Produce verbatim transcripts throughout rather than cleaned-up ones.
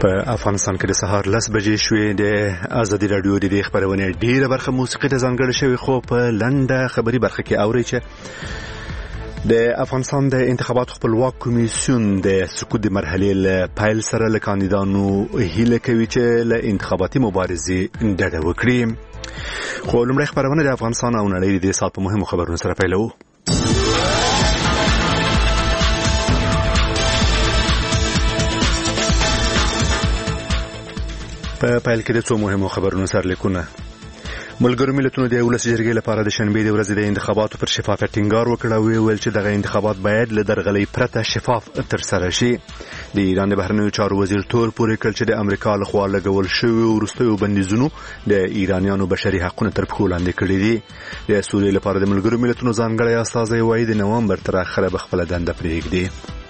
په افغانستان کې د سهار لس بجې شوې. د ازادي راډیو د دې خبرونه ډیره برخه موسیقي ته ځانګړې شوې، خو په لنډه خبري برخه کې اوري چې د افغانستان د انتخاباتو خپلواک کمیسیون د سقوط د مرحلې له پیل سره له کاندیدانو هیله کوي چې له انتخاباتي مبارزې ډډه وکړي. خو لومړی خبرونه د افغانستان او نړۍ د سات په مهمو خبرونو سره پیلوو. په پیل کې د څو مهمو خبرونو سرلیکونه. ملګرو ملتونو د ولس جرګې لپاره د شنبې د ورځې د انتخاباتو پر شفافیت ټینګار وکړ او ویل چې دغه انتخابات باید له درغلۍ پرته شفاف ترسره شي. د ایران د بهرنیو چارو وزیر تور پورې کړ چې د امریکا لخوا لګول شوی وروستیو بندیزونو د ایرانیانو بشري حقوقونه تر پښو لاندې کړي دي. د سوریې لپاره د ملګرو ملتونو ځانګړی استازی وایي د نومبر تر اخره به خپله دنده پرېږدي.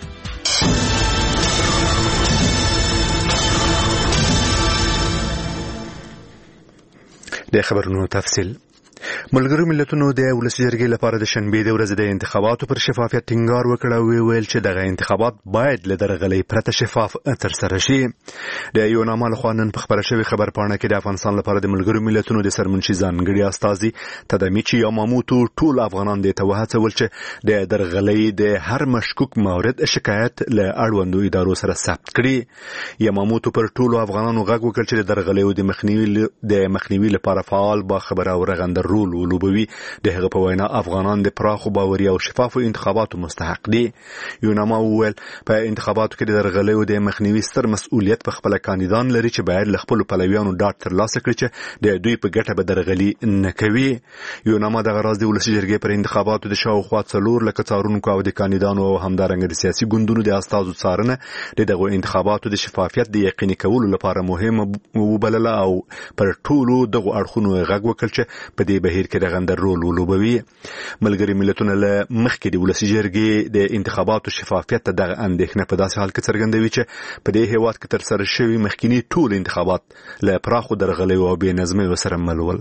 د خبرونو تفصیل. ملګرو ملتونو د ولس جرګې لپاره د شنبې د ورځې د انتخاباتو پر شفافیت ټینګار وکړ او ویل چې دغه انتخابات باید له درغلۍ پرته شفاف ترسره شي. د یوناما لخوا نن په خبره شوې خبرپاڼه کې د افغانستان لپاره د ملګرو ملتونو د سرمنشي ځانګړي استازي تدمیچي یاماموتو ټول افغانان د ته وهڅول چې د درغلۍ د هر مشکوک مورد شکایت له اړوندو ادارو سره ثبت کړي. یاماموتو پر ټولو افغانانو غږ وکړ چې د درغلۍ د مخنیوي د مخنیوي لپاره فعال با خبره او رغنده رول ولوبوي. د هغه په وینا افغانان د پراخو باوري او شفافو انتخاباتو مستحق دي. یوناما وویل په انتخاباتو کې د درغلیو د مخنیوي ستر مسؤلیت په خپل کاندیدان لري چې باید له خپل پلویانو ډاډ ترلاسه کړي چې د دوی په ګټه به درغلي نه کوي. یوناما دغه راز د ولس جرګې پر انتخاباتو د شاوخوا څلور لکه څارونکو او د کاندیدانو او همدارنګه د سیاسي ګوندونو د استازو څارنه د دغه انتخاباتو د شفافیت د یقیني کولو لپاره مهمه وبلله او پر ټولو دغه اړخونو غږ وکړ چې په دې بهیر کې رغنده رول ولوبوي. ملګري ملتونه له مخکې د ولس جرګې د انتخاباتو شفافیت ته دغه اندېښنه په داسې حال کې څرګندوي چې په دې هیواد کې ترسره شوي مخکینی ټول انتخابات له پراخو درغلیو او بې نظمیو سره مل ول.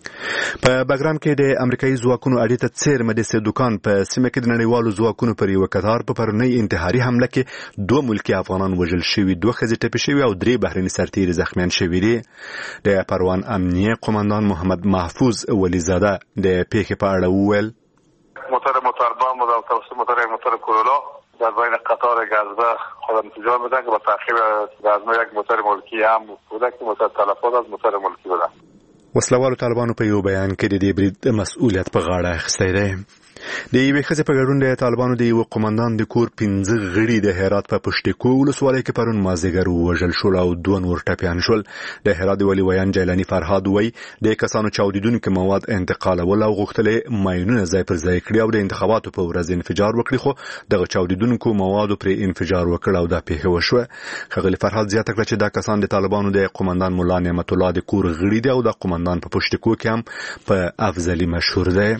په بګرام کې د امریکایي ځواکونو اډې ته څیرمه د سیدوکان په سیمه کې د نړیوالو ځواکونو پر یو قطار په پرونی انتحاري حمله کې دوه ملکی افغانان وژل شوي، دوه ښځې ټپي شوي او درې بهرني سرتیري زخمیان شوي دي. د پروان امنیه قماندان محمد محفوظ ولیزاده د پیښې په اړه وویل: موتور طالبان و توسط موتور موتور کورولا در بین قطار گازده خودم انفجار بدن که با تأخیر گازما یک موتور ملکی هم بوده که موتور تلفات از موتور ملکی بوده. وسلوالو طالبانو په یو بیان کې د دې برید مسؤلیت په غاړه اخیستی دی. د یوې ښځې په ګډون د طالبانو د یو قماندان د کور پنځه غړي د هرات په پشتکو ولسوالۍ کې پرون مازدیګر ووژل شول او دوه نور ټپیان شول. د هرات د ولي ویان جیلاني فرهاد وایي د کسانو چاودیدونکي مواد انتقالول او غوښتل ماینونه ځای پر ځای کړي او د انتخاباتو په ورځ انفجار وکړي، خو دغه چاودیدونکو موادو پر انفجار وکړ او دا پیښه وشوه. ښاغلي فرهاد زیاته کړه چې دا کسان د طالبانو د قماندان مولا نعمت الله د کور غړي دي او د قماندان په پشتکو کې هم په افضلي مشهور دی.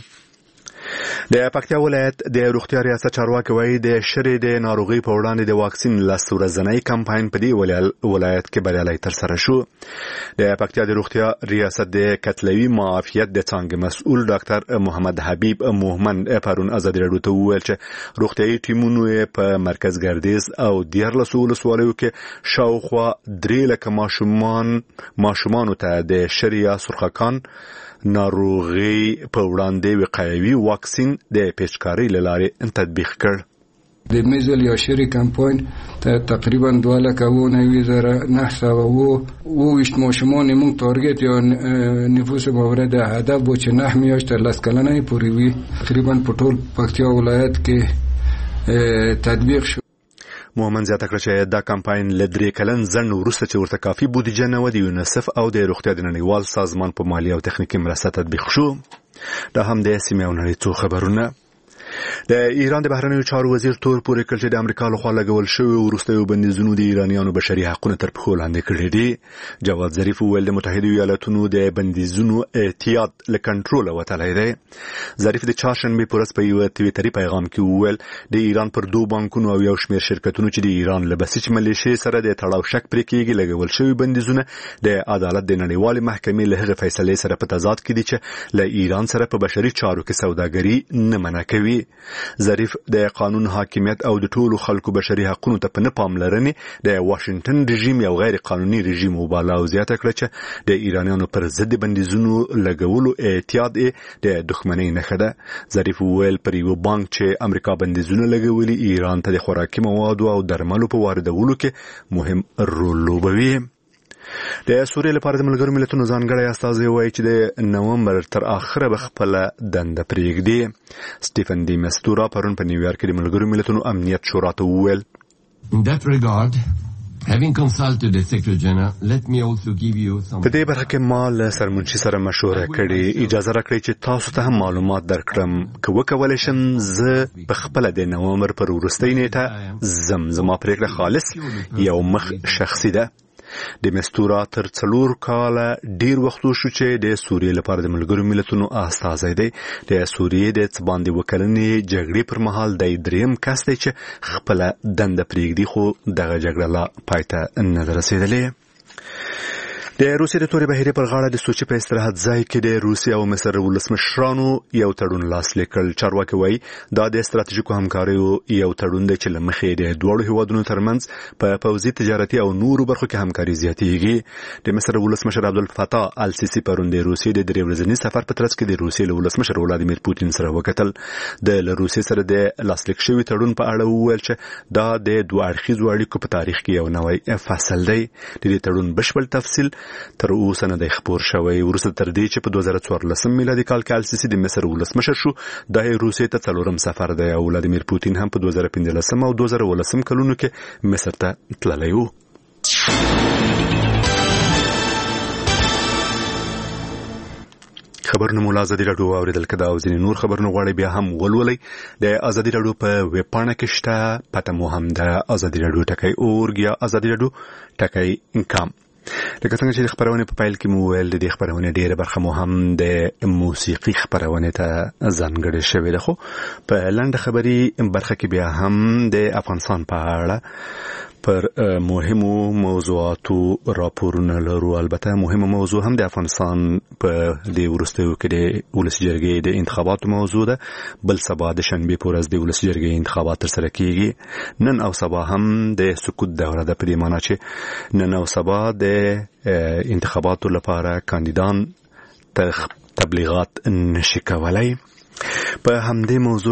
د پکتیا ولایت د روغتیا ریاست چارواکي وایي د شری د ناروغي په وړاندې د واکسین لس ورځنی کمپاین په دې ولایت کې بریالی ترسره شو. د پکتیا د روغتیا ریاست د کتلوي معافیت د څانګې مسؤل ډاکټر محمد حبیب مومن پرون ازادي راډیو ته وویل چې روغتیايي ټیمونو په مرکز ګردیز او دیارلس ولسوالیو کې شاوخوا درې لکه ماشومان ماشومانو ته د شری یا سرخکان ناروغي په وړاندې وقایوي واکسین د پیچکارۍ له لارې تطبیق کړ. د میزل یا شری کمپاین ته تقریبا دوه لکه و نوي زره نه سوه و اوویشت ماشومان موږ تارګت یا نفوس مورد هدف و چې نه میاشت تر لس کلنۍ پورې وي تقریبا په ټول پکتیا ولایت کې تطبیق شو. مومن زیاته کړه چې دا کمپاین له درې کلن ځنډ وروسته چې ورته کافي بودیجه نه و د یونیسف او د روغتیا د نړیوال سازمان په مالي او تخنیکي مرسته تطبیق شو. دا هم د سیمې او نړۍ څو خبرونه. د ایران د بهرنیو چارو وزیر تور پورې کړ چې د امریکا لخوا لګول شوی وروستیو بندیزونو د ایرانیانو بشري حقوقونه تر پښو لاندې کړي دي. جواد ظریف وویل د متحده ایالاتونو د بندیزونو احتیاط له کنټرول وتلی دی. ظریف د چهارشنبې په ورځ په یو تویتري پیغام کې وویل د ایران پر دوه بانکونو او یو شمېر شرکتونو چې د ایران له بسیج ملیشې سره د تړاو شک پرې کېږي لګول شوي بندیزونه د عدالت د نړیوالې محکمې له هغې فیصلې سره په تضاد کې دي چې له ایران سره په بشري چارو کې سوداګري نه منع کوي. ظریف د قانون حاکمیت او د ټولو خلکو بشري حقوقو ته په نه پاملرنې د واشنگټن رژیم یو غیر قانوني رژیم وباله او زیاته کړه چې د ایرانیانو پر ضد بندیزونو لګولو اعتیاد د دښمنۍ نښه ده. ظریف وویل پر یو بانک چې امریکا بندیزونه لګولي ایران ته د خوراکي موادو او درملو په واردولو کې مهم رول لوبوي. د سوریې لپاره د ملګرو ملتونو ځانګړی استازی وایي چې د نومبر تر اخره به خپل دنده پرېږدي. سټیفن ډي مستورا پرون په نیویارک کې د ملګرو ملتونو امنیت شورا ته وویل In that regard, having consulted the Secretary General, let me also give you some. په دې برخه کې ما له سرمنشي سره مشوره کړې. اجازه راکړئ چې تاسو ته هم معلومات درکړم. که وکولای شم زه په خپل د نومبر پر وروستۍ نیټه زم زما پرېکړه خالص یو مخ شخصي ده. د مستورا تر څلور کاله ډیر وخت شو چې د سوریې لپاره د ملګرو ملتونو استازی دی. د سوریې د څباندې وکړنې جګړې پر مهال د دریم کس دی چې خپل دنده پرېږدي خو دغه جګړه لا پای ته نه رسېدلې. د روسیې د تورې بحیرې پر غاړه د سوچي په استراحت ځای کې د روسیې او مصر ولسمشرانو یو تړون لاسلیک کړ. چارواکي وایي دا د ستراتیژیکو همکاریو یو تړون دی چې له مخې د دواړو هیوادونو ترمنځ په پوځي تجارتي او نورو برخو کې همکاري زیاتېږي. د مصر ولسمشر عبدالفتاح السیسي پرون د روسیې د درې ورځني سفر په ترڅ کې د روسیې له ولسمشر ولادیمیر پوتین سره وکتل. د له روسیې سره د لاسلیک شوي تړون په اړه وویل چې دا د دوه اړخیزو اړیکو په تاریخ کې یو نوی فصل دی. د دې تړون بشپړ تفصیل تر اوسه نه دی خپور شوی. وروسته تر دې چې په دوه زره څوارلسم میلادي کال کې السیسي د مصر ولسمشر شو د روسیې ته څلورم سفر دی او ولادیمیر پوتین هم په دوه زره پنځلسم او دوه زره ولسم کلونو کې مصر ته تللی و. خبرونه مو له ازادي راډیو واوریدل کده او ځینې نور خبرونه غواړئ بیا هم ولولئ. د ازادي راډیو په ویب پاڼه کې شته. پته مو هم د ازادي راډیو ټکی اورګ یا ازادي راډیو ټکی کام. لکه څنګه چې د خبرونه په پایل کې مو ویل د دې خبرونه ډیره برخه مو هم د موسیقي خبرونه ته ځانګړې شوې ده. خو په لنډه خبري برخه کې بیا هم د افغانستان په اړه پر مهمو موضوعاتو راپورونه لرو. البته مهمه موضوع هم د افغانستان په د وروستیو کې د ولسي جرګې د انتخاباتو موضوع ده. بل سبا د شنبې په ورځ د ولسي جرګې انتخابات ترسره کیږي. نن او سبا هم د سکوت دوره ده، په دې معنی چې نن او سبا د انتخاباتو لپاره کاندیدان تبلیغات نشي کولای. په همدې موضوع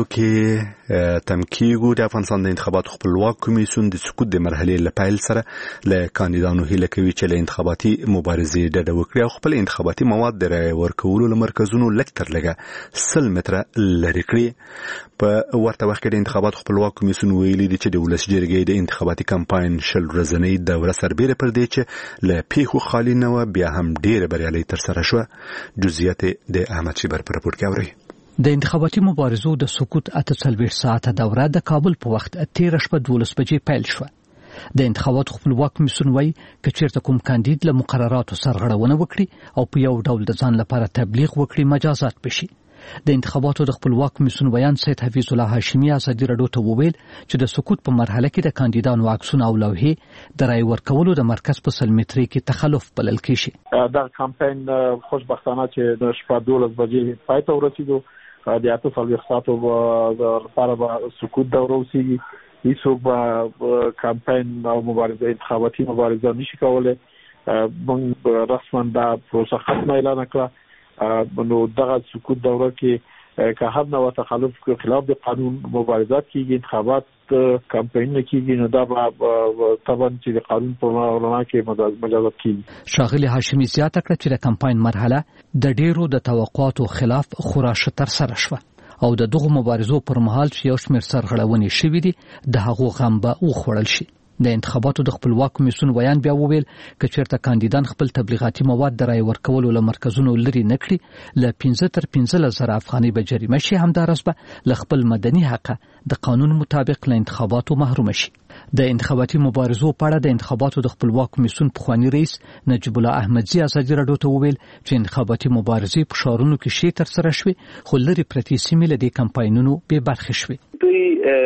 کې تمکیګو د افغانستان د انتخاباتو خپلواک کمیسیون د سکوت د مرحلې له پیل سره له کاندیدانو هیله کوي چې له انتخاباتي مبارزې ډډه وکړي او خپل انتخاباتي مواد د رایې ورکولو له مرکزونو لږ تر لږه سل متره لرې کړي. په ورته وخت کې د انتخاباتو خپلواک کمیسیون ویلي دی چې د ولسي جرګې د انتخاباتي کمپاین شل ورځنۍ دوره سربېره پر دې چې له پیښو خالي نه وه بیا هم ډېره بریالۍ ترسره شوه. جزئیات د احمد شیبر په راپور کې اورئ. د انتخاباتي مبارزو د سقوط اته څلوېښت ساعته دوره د کابل په وخت تېره شپه دولس بجې پیل شوه. د انتخاباتو خپلواک کمیسیون وایي که چېرته کوم کاندید له مقرراتو سرغړونه وکړي او په یو ډول د ځان لپاره تبلیغ وکړي مجازات بشي. د انتخاباتو د خپلواک کمیسیون ویان سید حفیظ الله هاشمي ازادي راډیو ته وویل چې د سقوط په مرحله کې د کاندیدانو عکسونه او لوحې د رای ورکولو د مرکز په سل مترۍ کې تخلف بلل کېږي. دا کمپاین خوشبختانه چې د شپه دولس بجې پای ته ورسېدو. د اته څلوېښت ساعتو لپاره به سکوت دوره وسیږي. هیڅوک به کمپاین او مبارزه انتخاباتي مبارزه نشي کولی. موږ رسما دا پروسه ختمه اعلان کړه. نو دغه سکوت دوره کې که هر نوع تخلف خلاف د قانون مبارزات کیږي، انتخابات کمپاین کیږي، نو دا به طبعا چې د قانون په رڼا کې مجازات کیږي. شاغلي هاشمي زیاته کړه چې د کمپاین مرحله د ډیرو د توقعاتو خلاف خورا ښه ترسره شوه او د دغو مبارزو پر مهال چې یو شمېر سرغړونې شوې دي د هغو غم به وخوړل شي. د انتخاباتو د خپلواک کمیسیون ویان بیا وویل که چېرته کاندیدان خپل تبلیغاتي مواد د رای ورکولو له مرکزونو لرې نه کړي له پنځه تر پنځلس زره افغانۍ به جریمه شي. همداراز به له خپل مدني حقه د قانون مطابق له انتخاباتو محروم شي. د انتخاباتي مبارزو په اړه د انتخاباتو د خپلواک کمیسیون پخوانی رئیس نجیب الله احمدزي ازادي راډیو ته وویل چې انتخاباتي مبارزې په ښارونو کې شي ترسره شوې خو لرې پرتې سیمې له دې کمپاینونو بې برخې شوې. دوی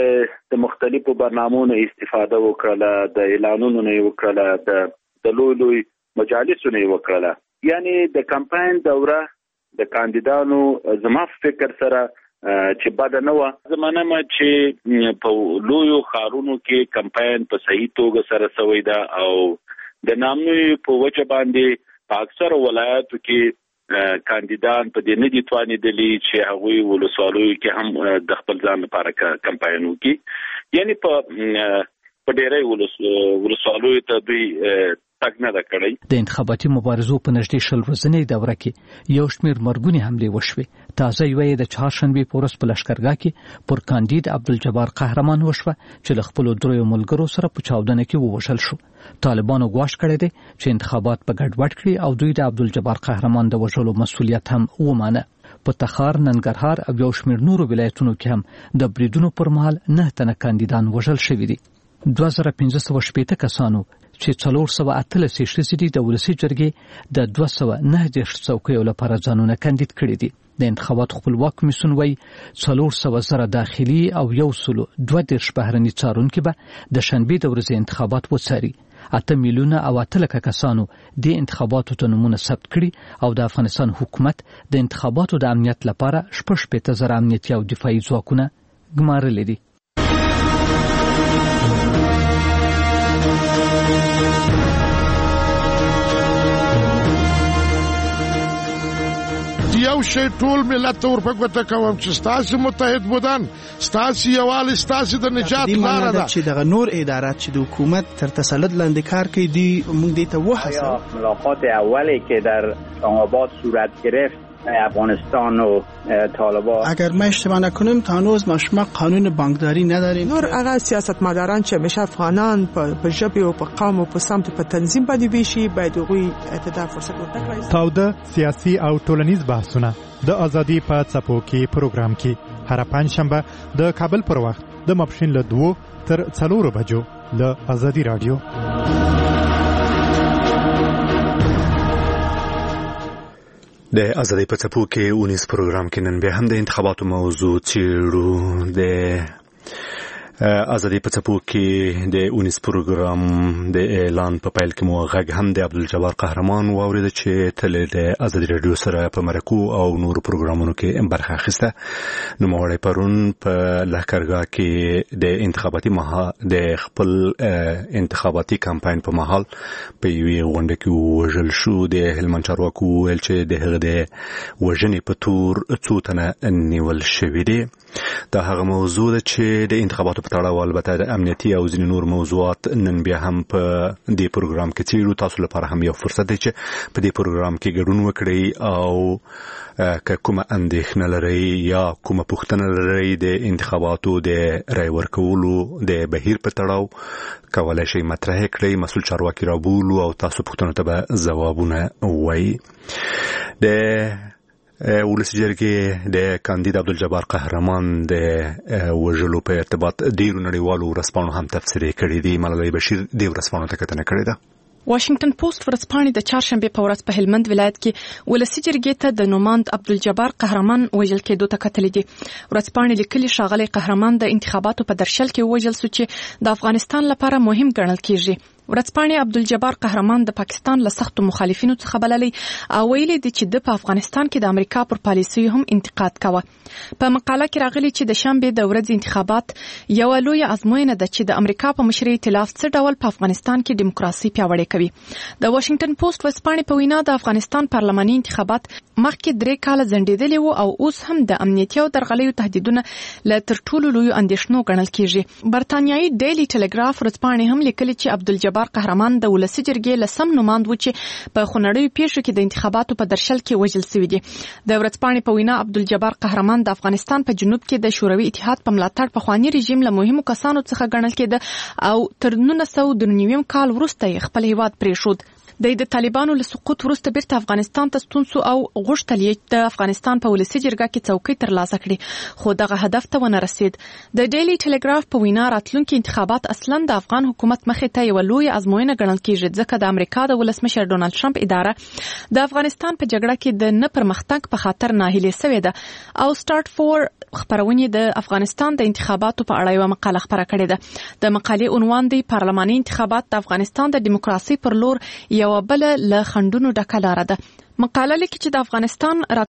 د مختلفو برنامونو استفاده وکړه، د اعلانونو نه وکړه، د لوی لوی مجالسو نه وکړه. یعنی د کمپاین دوره د کاندیدانو زما فکر سره چې بد نه و. زمانه ما چې په لویو خارونو کې کمپاین په صحیح توګه سره سوی دا او د نامنوي په وجه باندې په اکثر ولایتو کې کاندیدان په دې نه دي توانیدلي چې هغوی ولسوالیو کې هم د خپل ځان لپاره کمپاین وکړي. یعنی په په ډېرې ولسوالیو ته دوی تک نه دا کړی. د انتخاباتي مبارزو په نږدې شل ورځنۍ دوره کې یو شمېر مرګونې حملې وشوې. تازه یوه د چهارشنبې په ورځ په لښکرګاه کې پر کاندید عبدالجبار قهرمان وشوه چې له خپلو دریو ملګرو سره په چاودنه کې ووژل شو. طالبانو ګواښ کړی دی چې انتخابات په ګډوډ کړي او دوی د عبدالجبار قهرمان د وژلو مسؤلیت هم ومانه. په تخار، ننګرهار او یو شمېر نورو ولایتونو کې هم د بریدونو پر مهال نه تنه کاندیدان وژل شوي دي. دوه زره پنځه سوه شپېته کسانو چې څلور سوه اتلس یې ښځې دي د ولسي جرګې د دوه سوه نهه دېرش څوکیو لپاره ځانونه کاندید کړي دي. د انتخاباتو خپلواک کمیسیون وایي څلور سوه زره داخلي او یو سلو دوه دېرش بهرني څارونکي به د شنبې د ورځې انتخابات وڅاري. اته میلیونه او اته لکه کسانو د انتخاباتو ته نومونه ثبت کړي او د افغانستان حکومت د انتخاباتو د امنیت لپاره شپږ شپېته زره امنیتي او دفاعي ځواکونه ګمارلي دي. یو شی ټول ملت ته ورپګوته کوم چې ستاسو متحد بودن، ستاسو یووالی ستاسو د نجات لاره ده. چې دغه نور ادارات چې د حکومت تر تسلط لاندې کار کوي دی موږ دې ته وهڅوو. ملاقات اولی که در اسلام‌آباد صورت گرفت افغانستان و طالبان، اگر ما اشتباه نکنیم تا هنوز ما شما قانون بانکداری نداریم. نور هغه سیاستمداران چې همیشه افغانان په ژبه او په قوم او په سمت په تنظیم باندې ویشي باید هغوی اعتدال فرصت ورکړي. تاوده سیاسي او ټولنیز بحثونه د ازادي په څپو کې پروګرام کې هر پنځشنبه د کابل پر وخت د ماپښین له دوه تر څلورو بجو له ازادي رادیو. د ازادي په څپو کې اونیس پروګرام کې نن بیا هم د انتخاباتو موضوع چیرو. د ازادي په څپو کې د اونیس پروګرام د اعلان په پیل کې مو غږ هم د عبدالجبار قهرمان واورید چې تل د ازادي رادیو سره په مرکو او نور پروګرامونو کې برخه اخیسته. نو موړی پرون په لښکرګاه کې د انتخاباتي مهال د خپل انتخاباتي کمپاین په مهال په یوې غونډه کې وژل شو. د هلمند چارواکو ویل چې د هغه د وژنې په تور څو تنه نیول شوي دي. دا هغه موضوع ده چې د انتخاباتو په تړاو البته د امنیتي او ځینې نور موضوعات نن بیا هم په دې پروګرام کې څیړو. تاسو لپاره هم یو فرصت دی چې په دې پروګرام کې ګډون وکړئ او که کومه اندېښنه لرئ یا کومه پوښتنه لرئ د انتخاباتو د رای ورکولو د بهیر په تړاو کولای شئ مطرح کړئ. مسؤل چارواکي رابولو او تاسو پوښتنو ته به ځوابونه ووایي. د ولسي جرګې د کاندید عبدالجبار قهرمان د وژلو په ارتباط ډیرو نړیوالو ورځپاڼو هم تفسیر کړی دی. ملالۍ بشیر د ورځپاڼو ته کتنه کړې ده. واشنگټن پوسټ ورځپاڼې د چهارشنبې په ورځ په هلمند ولایت کې ولسي جرګې ته د نوماند عبدالجبار قهرمان وژل کېدو ته کتلې دي. ورځپاڼې لیکلي ښاغلی قهرمان د انتخاباتو په درشل کې وژل شو چې د افغانستان لپاره مهم ګڼل کېږي. ورځپاڼې عبدالجبار قهرمان د پاکستان له سختو مخالفینو څخه بللی او ویلي دي چې د په افغانستان کې د امریکا پر پالیسۍ هم انتقاد کوه. په مقاله کې راغلي چې د شنبې د ورځې انتخابات یو لویه ازموینه ده چې د امریکا په مشرۍ ائتلاف څه ډول په افغانستان کې دیموکراسي پیاوړې کوي. د واشنگټن پوسټ ورځپاڼې په وینا د افغانستان پارلماني انتخابات مخکې درې کاله ځنډېدلي وو او اوس هم د امنیتي او درغلیو تهدیدونه له تر ټولو لویو اندېښنو ګڼل کېږي. برتانیایي ډیلی ټلګراف ورځپاڼې هم لیکلي چې عبدالجبار قهرمان د ولسي جرګې له سم نوماند و چې په خونړیو پیښو کې د انتخاباتو په درشل کې وژل شوي دي. د ورځپاڼې په وینا عبدالجبار قهرمان د افغانستان په جنوب کې د شوروي اتحاد په ملاتړ پخواني رژیم له مهمو کسانو څخه ګڼل کېده او تر نولس سوه درې نوي کال وروسته یې خپل هیواد پرېښود. د طالبانو له سقوط وروسته بیرته افغانستان ته ستون شو او غوښتل یې د افغانستان په ولسي جرګه کې څوکۍ ترلاسه کړي، خو دغه هدف ته ونه رسید. د ډیلی ټلګراف په وینا راتلونکي انتخابات اصلا د افغان حکومت مخې ته یو لوی ازموینه ګڼل کېږي، ځکه د امریکا د ولسمشر ډونالد ټرمپ اداره د افغانستان په جګړه کې د نه پرمختګ په خاطر ناهیلې شوې ده او سٹارټ فور خبرونه د افغانستان د انتخاباتو په اړه یو مقاله خبره کړې ده. د مقالې عنوان دی پارلماني انتخابات د افغانستان د دیموکراسي پر لور یو بل له خندونو ډکه لاره ده. مقاله لیکي چې د افغانستان